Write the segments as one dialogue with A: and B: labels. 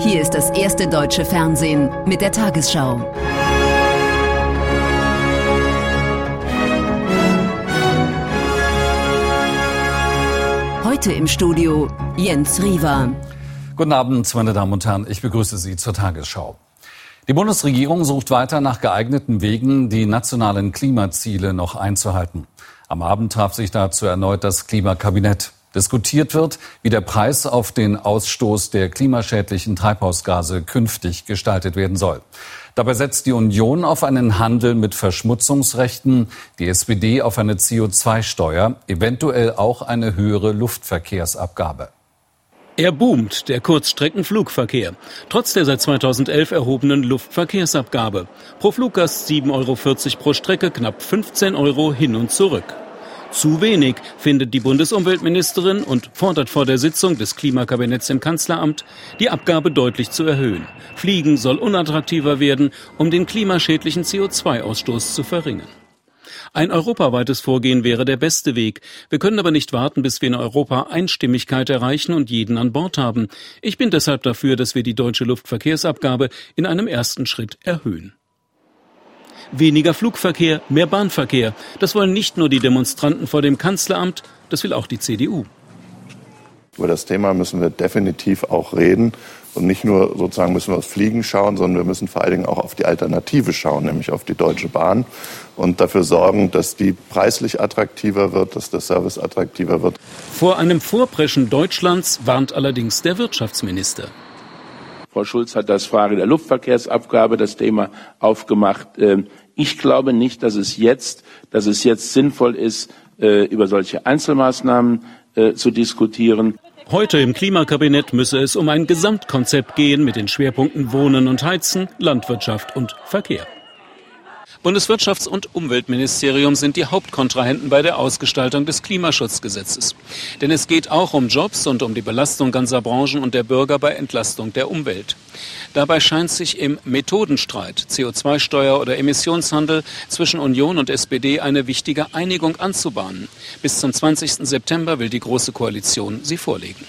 A: Hier ist das erste deutsche Fernsehen mit der Tagesschau. Heute im Studio Jens Riewer.
B: Guten Abend, meine Damen und Herren. Ich begrüße Sie zur Tagesschau. Die Bundesregierung sucht weiter nach geeigneten Wegen, die nationalen Klimaziele noch einzuhalten. Am Abend traf sich dazu erneut das Klimakabinett. Diskutiert wird, wie der Preis auf den Ausstoß der klimaschädlichen Treibhausgase künftig gestaltet werden soll. Dabei setzt die Union auf einen Handel mit Verschmutzungsrechten, die SPD auf eine CO2-Steuer, eventuell auch eine höhere Luftverkehrsabgabe.
C: Er boomt, der Kurzstreckenflugverkehr, trotz der seit 2011 erhobenen Luftverkehrsabgabe. Pro Fluggast 7,40 € pro Strecke, knapp 15 € hin und zurück. Zu wenig, findet die Bundesumweltministerin und fordert vor der Sitzung des Klimakabinetts im Kanzleramt, die Abgabe deutlich zu erhöhen. Fliegen soll unattraktiver werden, um den klimaschädlichen CO2-Ausstoß zu verringern. Ein europaweites Vorgehen wäre der beste Weg. Wir können aber nicht warten, bis wir in Europa Einstimmigkeit erreichen und jeden an Bord haben. Ich bin deshalb dafür, dass wir die deutsche Luftverkehrsabgabe in einem ersten Schritt erhöhen. Weniger Flugverkehr, mehr Bahnverkehr. Das wollen nicht nur die Demonstranten vor dem Kanzleramt, das will auch die CDU.
D: Über das Thema müssen wir definitiv auch reden. Und nicht nur sozusagen müssen wir aufs Fliegen schauen, sondern wir müssen vor allen Dingen auch auf die Alternative schauen, nämlich auf die Deutsche Bahn. Und dafür sorgen, dass die preislich attraktiver wird, dass der Service attraktiver wird.
C: Vor einem Vorpreschen Deutschlands warnt allerdings der Wirtschaftsminister.
E: Frau Schulz hat das Frage der Luftverkehrsabgabe, das Thema aufgemacht. Ich glaube nicht, dass es jetzt sinnvoll ist, über solche Einzelmaßnahmen zu diskutieren.
C: Heute im Klimakabinett müsse es um ein Gesamtkonzept gehen mit den Schwerpunkten Wohnen und Heizen, Landwirtschaft und Verkehr. Bundeswirtschafts- und Umweltministerium sind die Hauptkontrahenten bei der Ausgestaltung des Klimaschutzgesetzes. Denn es geht auch um Jobs und um die Belastung ganzer Branchen und der Bürger bei Entlastung der Umwelt. Dabei scheint sich im Methodenstreit, CO2-Steuer oder Emissionshandel, zwischen Union und SPD eine wichtige Einigung anzubahnen. Bis zum 20. September will die Große Koalition sie vorlegen.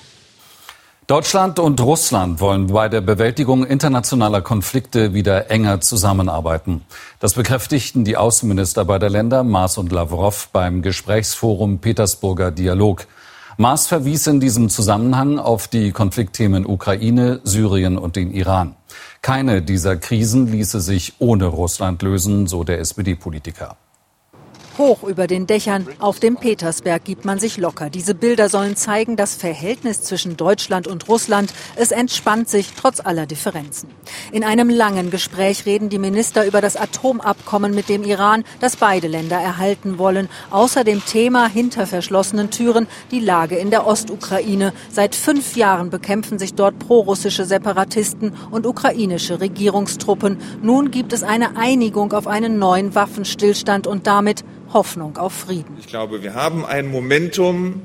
B: Deutschland und Russland wollen bei der Bewältigung internationaler Konflikte wieder enger zusammenarbeiten. Das bekräftigten die Außenminister beider Länder, Maas und Lavrov, beim Gesprächsforum Petersburger Dialog. Maas verwies in diesem Zusammenhang auf die Konfliktthemen Ukraine, Syrien und den Iran. Keine dieser Krisen ließe sich ohne Russland lösen, so der SPD-Politiker.
F: Hoch über den Dächern auf dem Petersberg gibt man sich locker. Diese Bilder sollen zeigen, das Verhältnis zwischen Deutschland und Russland, es entspannt sich trotz aller Differenzen. In einem langen Gespräch reden die Minister über das Atomabkommen mit dem Iran, das beide Länder erhalten wollen. Außer dem Thema hinter verschlossenen Türen die Lage in der Ostukraine. Seit 5 Jahren bekämpfen sich dort prorussische Separatisten und ukrainische Regierungstruppen. Nun gibt es eine Einigung auf einen neuen Waffenstillstand und damit Hoffnung auf Frieden.
G: Ich glaube, wir haben ein Momentum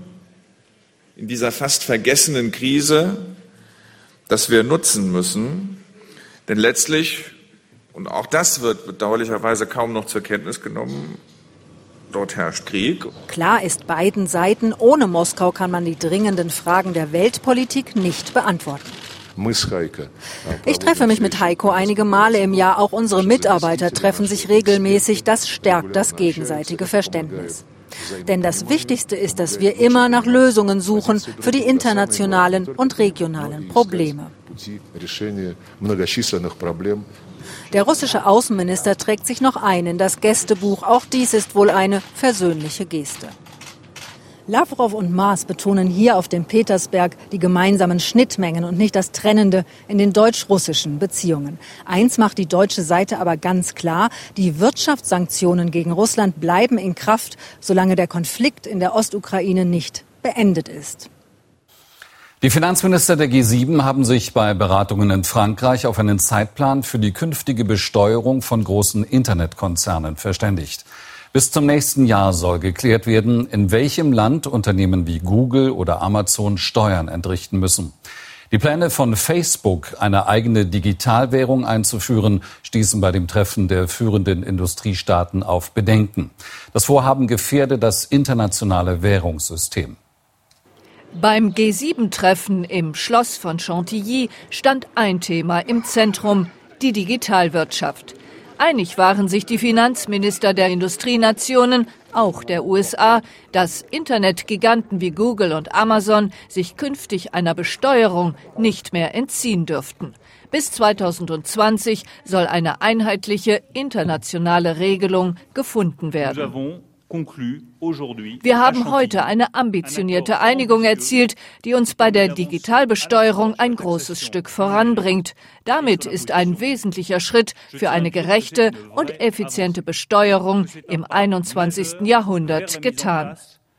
G: in dieser fast vergessenen Krise, das wir nutzen müssen. Denn letztlich, und auch das wird bedauerlicherweise kaum noch zur Kenntnis genommen, dort herrscht Krieg.
F: Klar ist beiden Seiten, ohne Moskau kann man die dringenden Fragen der Weltpolitik nicht beantworten. Ich treffe mich mit Heiko einige Male im Jahr. Auch unsere Mitarbeiter treffen sich regelmäßig. Das stärkt das gegenseitige Verständnis. Denn das Wichtigste ist, dass wir immer nach Lösungen suchen für die internationalen und regionalen Probleme. Der russische Außenminister trägt sich noch ein in das Gästebuch. Auch dies ist wohl eine versöhnliche Geste. Lavrov und Maas betonen hier auf dem Petersberg die gemeinsamen Schnittmengen und nicht das Trennende in den deutsch-russischen Beziehungen. Eins macht die deutsche Seite aber ganz klar: Die Wirtschaftssanktionen gegen Russland bleiben in Kraft, solange der Konflikt in der Ostukraine nicht beendet ist.
B: Die Finanzminister der G7 haben sich bei Beratungen in Frankreich auf einen Zeitplan für die künftige Besteuerung von großen Internetkonzernen verständigt. Bis zum nächsten Jahr soll geklärt werden, in welchem Land Unternehmen wie Google oder Amazon Steuern entrichten müssen. Die Pläne von Facebook, eine eigene Digitalwährung einzuführen, stießen bei dem Treffen der führenden Industriestaaten auf Bedenken. Das Vorhaben gefährde das internationale Währungssystem.
H: Beim G7-Treffen im Schloss von Chantilly stand ein Thema im Zentrum: die Digitalwirtschaft. Einig waren sich die Finanzminister der Industrienationen, auch der USA, dass Internetgiganten wie Google und Amazon sich künftig einer Besteuerung nicht mehr entziehen dürften. Bis 2020 soll eine einheitliche internationale Regelung gefunden werden. Wir haben heute eine ambitionierte Einigung erzielt, die uns bei der Digitalbesteuerung ein großes Stück voranbringt. Damit ist ein wesentlicher Schritt für eine gerechte und effiziente Besteuerung im 21. Jahrhundert getan.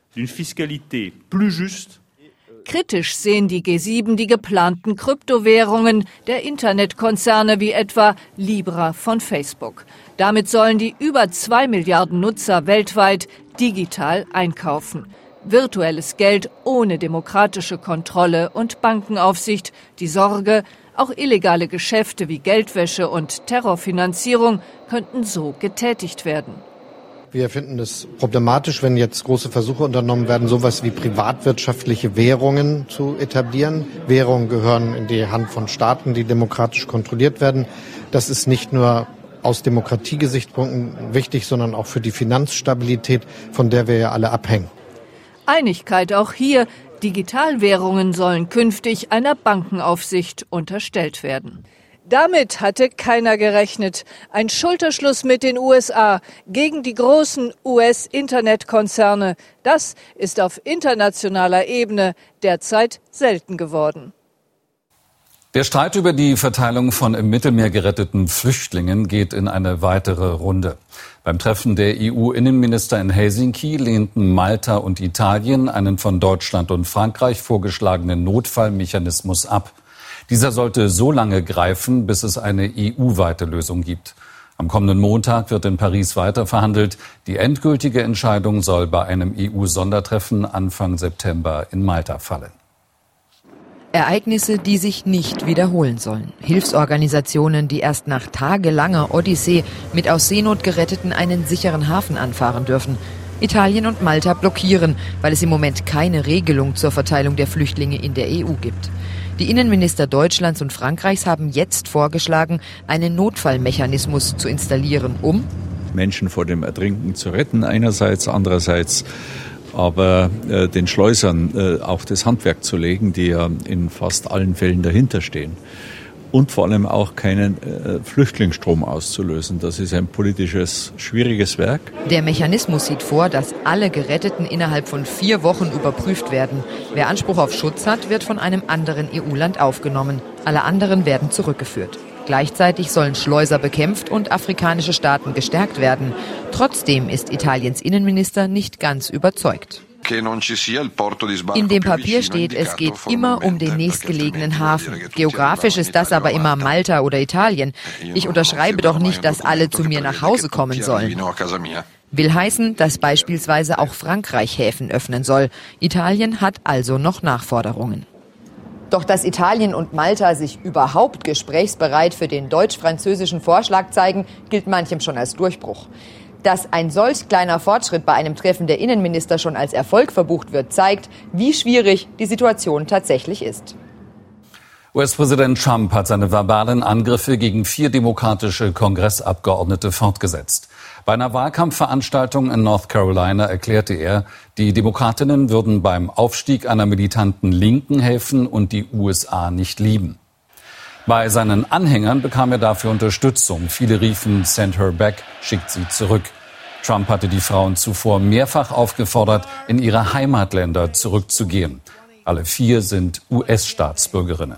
H: Kritisch sehen die G7 die geplanten Kryptowährungen der Internetkonzerne wie etwa Libra von Facebook. Damit sollen die über 2 Milliarden Nutzer weltweit digital einkaufen. Virtuelles Geld ohne demokratische Kontrolle und Bankenaufsicht. Die Sorge, auch illegale Geschäfte wie Geldwäsche und Terrorfinanzierung könnten so getätigt werden.
I: Wir finden es problematisch, wenn jetzt große Versuche unternommen werden, sowas wie privatwirtschaftliche Währungen zu etablieren. Währungen gehören in die Hand von Staaten, die demokratisch kontrolliert werden. Das ist nicht nur aus Demokratiegesichtspunkten wichtig, sondern auch für die Finanzstabilität, von der wir ja alle abhängen.
H: Einigkeit auch hier. Digitalwährungen sollen künftig einer Bankenaufsicht unterstellt werden. Damit hatte keiner gerechnet. Ein Schulterschluss mit den USA gegen die großen US-Internetkonzerne. Das ist auf internationaler Ebene derzeit selten geworden.
B: Der Streit über die Verteilung von im Mittelmeer geretteten Flüchtlingen geht in eine weitere Runde. Beim Treffen der EU-Innenminister in Helsinki lehnten Malta und Italien einen von Deutschland und Frankreich vorgeschlagenen Notfallmechanismus ab. Dieser sollte so lange greifen, bis es eine EU-weite Lösung gibt. Am kommenden Montag wird in Paris weiter verhandelt. Die endgültige Entscheidung soll bei einem EU-Sondertreffen Anfang September in Malta fallen.
J: Ereignisse, die sich nicht wiederholen sollen. Hilfsorganisationen, die erst nach tagelanger Odyssee mit aus Seenot Geretteten einen sicheren Hafen anfahren dürfen. Italien und Malta blockieren, weil es im Moment keine Regelung zur Verteilung der Flüchtlinge in der EU gibt. Die Innenminister Deutschlands und Frankreichs haben jetzt vorgeschlagen, einen Notfallmechanismus zu installieren, um
K: Menschen vor dem Ertrinken zu retten einerseits, andererseits aber den Schleusern auch das Handwerk zu legen, die ja in fast allen Fällen dahinter stehen. Und vor allem auch keinen Flüchtlingsstrom auszulösen. Das ist ein politisches, schwieriges Werk.
J: Der Mechanismus sieht vor, dass alle Geretteten innerhalb von 4 Wochen überprüft werden. Wer Anspruch auf Schutz hat, wird von einem anderen EU-Land aufgenommen. Alle anderen werden zurückgeführt. Gleichzeitig sollen Schleuser bekämpft und afrikanische Staaten gestärkt werden. Trotzdem ist Italiens Innenminister nicht ganz überzeugt. In dem Papier steht, es geht immer um den nächstgelegenen Hafen. Geografisch ist das aber immer Malta oder Italien. Ich unterschreibe doch nicht, dass alle zu mir nach Hause kommen sollen. Will heißen, dass beispielsweise auch Frankreich Häfen öffnen soll. Italien hat also noch Nachforderungen. Doch dass Italien und Malta sich überhaupt gesprächsbereit für den deutsch-französischen Vorschlag zeigen, gilt manchem schon als Durchbruch. Dass ein solch kleiner Fortschritt bei einem Treffen der Innenminister schon als Erfolg verbucht wird, zeigt, wie schwierig die Situation tatsächlich ist.
B: US-Präsident Trump hat seine verbalen Angriffe gegen 4 demokratische Kongressabgeordnete fortgesetzt. Bei einer Wahlkampfveranstaltung in North Carolina erklärte er, die Demokratinnen würden beim Aufstieg einer militanten Linken helfen und die USA nicht lieben. Bei seinen Anhängern bekam er dafür Unterstützung. Viele riefen, "Send her back", schickt sie zurück. Trump hatte die Frauen zuvor mehrfach aufgefordert, in ihre Heimatländer zurückzugehen. Alle 4 sind US-Staatsbürgerinnen.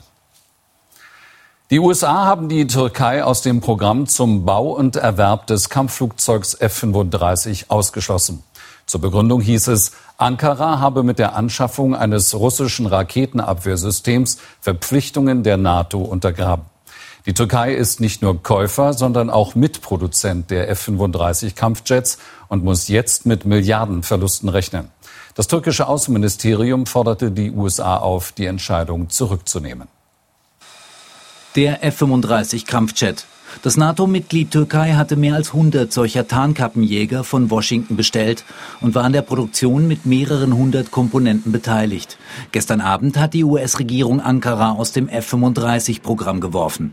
B: Die USA haben die Türkei aus dem Programm zum Bau und Erwerb des Kampfflugzeugs F-35 ausgeschlossen. Zur Begründung hieß es, Ankara habe mit der Anschaffung eines russischen Raketenabwehrsystems Verpflichtungen der NATO untergraben. Die Türkei ist nicht nur Käufer, sondern auch Mitproduzent der F-35 Kampfjets und muss jetzt mit Milliardenverlusten rechnen. Das türkische Außenministerium forderte die USA auf, die Entscheidung zurückzunehmen.
L: Der F-35 Kampfjet. Das NATO-Mitglied Türkei hatte mehr als 100 solcher Tarnkappenjäger von Washington bestellt und war an der Produktion mit mehreren 100 Komponenten beteiligt. Gestern Abend hat die US-Regierung Ankara aus dem F-35-Programm geworfen.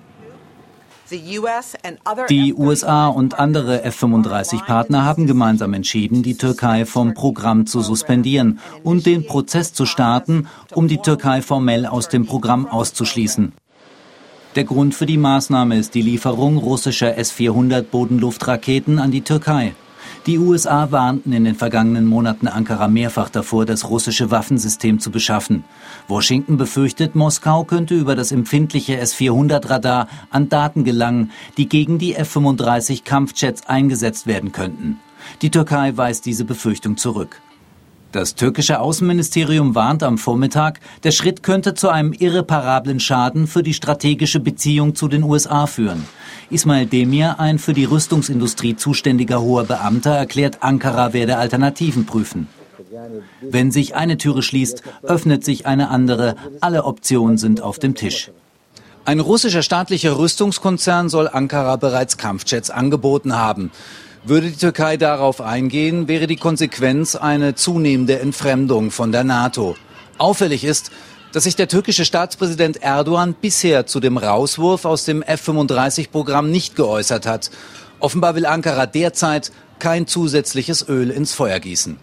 L: Die USA und andere F-35-Partner haben gemeinsam entschieden, die Türkei vom Programm zu suspendieren und den Prozess zu starten, um die Türkei formell aus dem Programm auszuschließen. Der Grund für die Maßnahme ist die Lieferung russischer S-400 Bodenluftraketen an die Türkei. Die USA warnten in den vergangenen Monaten Ankara mehrfach davor, das russische Waffensystem zu beschaffen. Washington befürchtet, Moskau könnte über das empfindliche S-400-Radar an Daten gelangen, die gegen die F-35-Kampfjets eingesetzt werden könnten. Die Türkei weist diese Befürchtung zurück. Das türkische Außenministerium warnt am Vormittag, der Schritt könnte zu einem irreparablen Schaden für die strategische Beziehung zu den USA führen. Ismail Demir, ein für die Rüstungsindustrie zuständiger hoher Beamter, erklärt, Ankara werde Alternativen prüfen. Wenn sich eine Türe schließt, öffnet sich eine andere. Alle Optionen sind auf dem Tisch. Ein russischer staatlicher Rüstungskonzern soll Ankara bereits Kampfjets angeboten haben. Würde die Türkei darauf eingehen, wäre die Konsequenz eine zunehmende Entfremdung von der NATO. Auffällig ist, dass sich der türkische Staatspräsident Erdogan bisher zu dem Rauswurf aus dem F-35-Programm nicht geäußert hat. Offenbar will Ankara derzeit kein zusätzliches Öl ins Feuer gießen.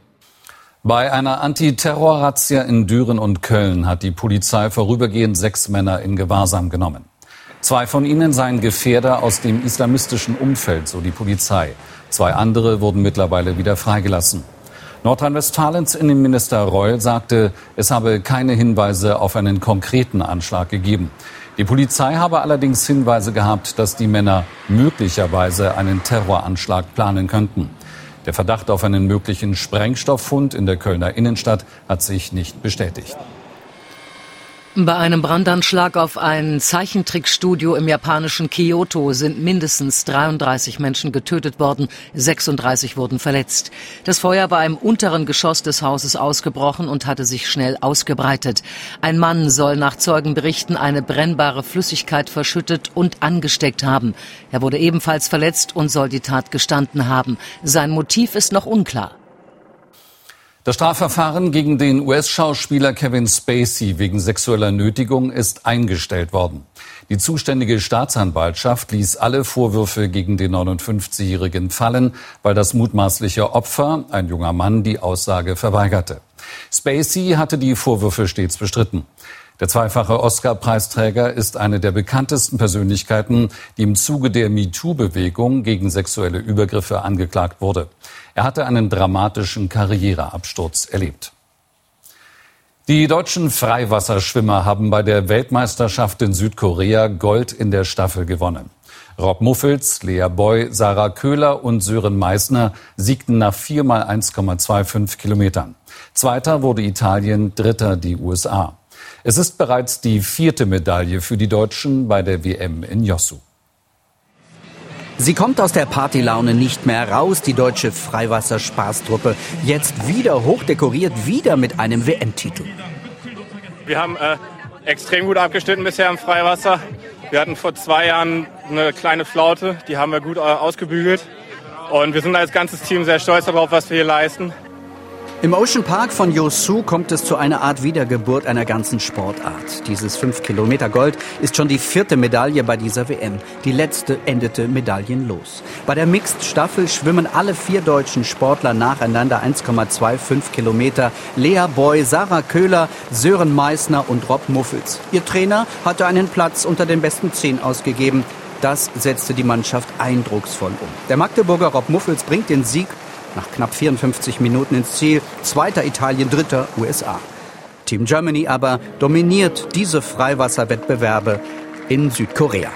B: Bei einer Antiterror-Razzia in Düren und Köln hat die Polizei vorübergehend 6 Männer in Gewahrsam genommen. 2 von ihnen seien Gefährder aus dem islamistischen Umfeld, so die Polizei. 2 andere wurden mittlerweile wieder freigelassen. Nordrhein-Westfalens Innenminister Reul sagte, es habe keine Hinweise auf einen konkreten Anschlag gegeben. Die Polizei habe allerdings Hinweise gehabt, dass die Männer möglicherweise einen Terroranschlag planen könnten. Der Verdacht auf einen möglichen Sprengstofffund in der Kölner Innenstadt hat sich nicht bestätigt.
M: Bei einem Brandanschlag auf ein Zeichentrickstudio im japanischen Kyoto sind mindestens 33 Menschen getötet worden, 36 wurden verletzt. Das Feuer war im unteren Geschoss des Hauses ausgebrochen und hatte sich schnell ausgebreitet. Ein Mann soll nach Zeugenberichten eine brennbare Flüssigkeit verschüttet und angesteckt haben. Er wurde ebenfalls verletzt und soll die Tat gestanden haben. Sein Motiv ist noch unklar.
B: Das Strafverfahren gegen den US-Schauspieler Kevin Spacey wegen sexueller Nötigung ist eingestellt worden. Die zuständige Staatsanwaltschaft ließ alle Vorwürfe gegen den 59-Jährigen fallen, weil das mutmaßliche Opfer, ein junger Mann, die Aussage verweigerte. Spacey hatte die Vorwürfe stets bestritten. Der zweifache Oscar-Preisträger ist eine der bekanntesten Persönlichkeiten, die im Zuge der MeToo-Bewegung gegen sexuelle Übergriffe angeklagt wurde. Er hatte einen dramatischen Karriereabsturz erlebt. Die deutschen Freiwasserschwimmer haben bei der Weltmeisterschaft in Südkorea Gold in der Staffel gewonnen. Rob Muffels, Lea Boy, Sarah Köhler und Sören Meissner siegten nach 4 mal 1,25 Kilometern. Zweiter wurde Italien, dritter die USA. Es ist bereits die 4. Medaille für die Deutschen bei der WM in Yeosu.
N: Sie kommt aus der Partylaune nicht mehr raus, die deutsche Freiwasserspaßtruppe. Jetzt wieder hochdekoriert, wieder mit einem WM-Titel.
O: Wir haben extrem gut abgeschnitten bisher im Freiwasser. Wir hatten vor 2 Jahren eine kleine Flaute, die haben wir gut ausgebügelt. Und wir sind als ganzes Team sehr stolz darauf, was wir hier leisten.
N: Im Ocean Park von Yeosu kommt es zu einer Art Wiedergeburt einer ganzen Sportart. Dieses 5 Kilometer Gold ist schon die 4. Medaille bei dieser WM. Die letzte endete medaillenlos. Bei der Mixed-Staffel schwimmen alle 4 deutschen Sportler nacheinander 1,25 Kilometer. Lea Boy, Sarah Köhler, Sören Meissner und Rob Muffels. Ihr Trainer hatte einen Platz unter den besten 10 ausgegeben. Das setzte die Mannschaft eindrucksvoll um. Der Magdeburger Rob Muffels bringt den Sieg nach knapp 54 Minuten ins Ziel. 2. Italien, 3. USA. Team Germany aber dominiert diese Freiwasserwettbewerbe in Südkorea.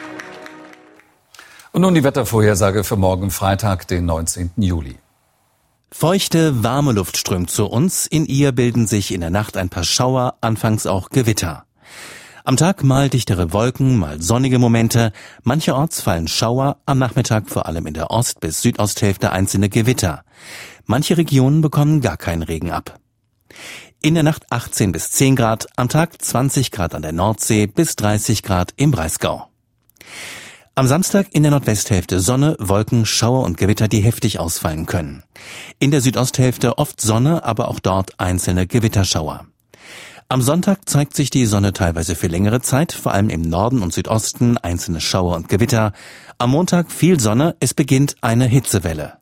B: Und nun die Wettervorhersage für morgen Freitag, den 19. Juli.
P: Feuchte, warme Luft strömt zu uns. In ihr bilden sich in der Nacht ein paar Schauer, anfangs auch Gewitter. Am Tag mal dichtere Wolken, mal sonnige Momente. Mancherorts fallen Schauer, am Nachmittag vor allem in der Ost- bis Südosthälfte einzelne Gewitter. Manche Regionen bekommen gar keinen Regen ab. In der Nacht 18 bis 10 Grad, am Tag 20 Grad an der Nordsee bis 30 Grad im Breisgau. Am Samstag in der Nordwesthälfte Sonne, Wolken, Schauer und Gewitter, die heftig ausfallen können. In der Südosthälfte oft Sonne, aber auch dort einzelne Gewitterschauer. Am Sonntag zeigt sich die Sonne teilweise für längere Zeit, vor allem im Norden und Südosten einzelne Schauer und Gewitter. Am Montag viel Sonne, es beginnt eine Hitzewelle.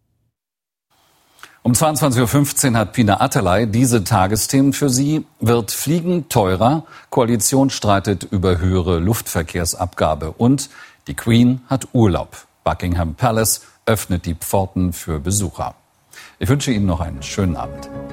B: Um 22.15 Uhr hat Pina Atalay diese Tagesthemen für Sie. Wird Fliegen teurer? Koalition streitet über höhere Luftverkehrsabgabe. Und die Queen hat Urlaub. Buckingham Palace öffnet die Pforten für Besucher. Ich wünsche Ihnen noch einen schönen Abend.